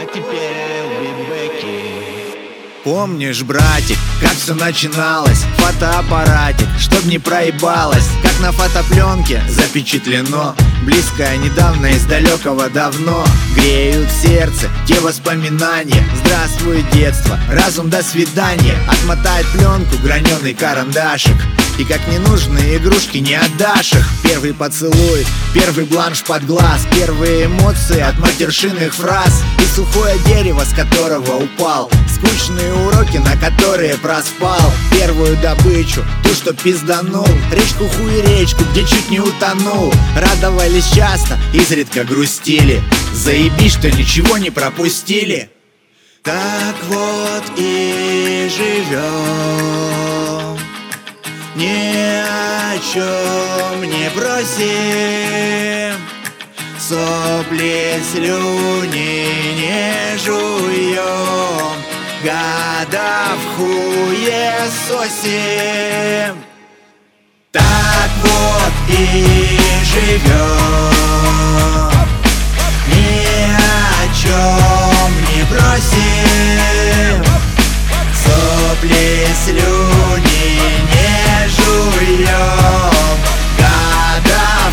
теперь бибеки. Помнишь, братик, как все начиналось? Фотоаппаратик, чтоб не проебалось. Как на фотопленке запечатлено, близкое недавно из далекого давно. Греют сердце те воспоминания. Здравствуй, детство, разум, до свидания. Отмотает пленку граненый карандашик, и как ненужные игрушки не отдашь их. Первый поцелуй, первый бланш под глаз, первые эмоции от матершинных фраз и сухое дерево, с которого упал, скучные уроки, на которые проспал. Первую добычу, ту, что пизданул, речку хуеречку, где чуть не утонул. Радовались часто, изредка грустили. Заебись, что ничего не пропустили. Так вот и живем, ни о чем не просим, сопли, слюни не жуем, года в хуесосим. Так вот и живем, ни о чем не просим, сопли, слюни не жуем, года в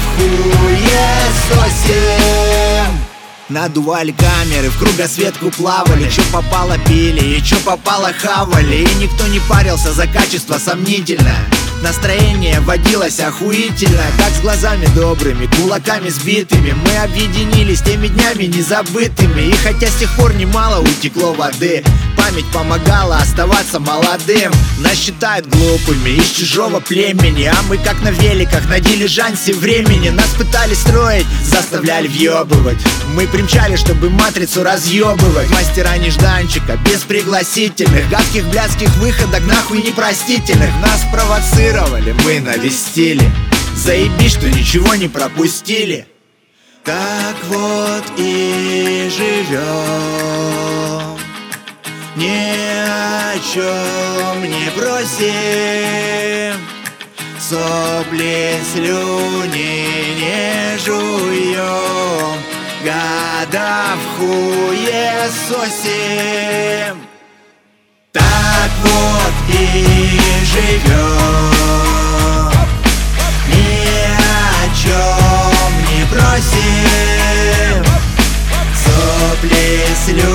хуесосим. Надували камеры, в кругосветку плавали, чё попало пили и чё попало хавали. И никто не парился за качество сомнительное. Настроение водилось охуительно, как с глазами добрыми, кулаками сбитыми. Мы объединились теми днями незабытыми. И хотя с тех пор немало утекло воды, память помогала оставаться молодым. Нас считают глупыми из чужого племени, а мы как на великах на дилижансе времени. Нас пытались строить, заставляли въебывать. Мы примчали, чтобы матрицу разъебывать. Мастера нежданчика, без пригласительных, гадких блядских выходок, нахуй непростительных. Нас провоцировали, мы навестили. Заебись, что ничего не пропустили. Так вот и живем, ни о чем не просим, сопли, слюни не жуем, года в хуесосим. Так вот и живем, ни о чем не просим, сопли, слюни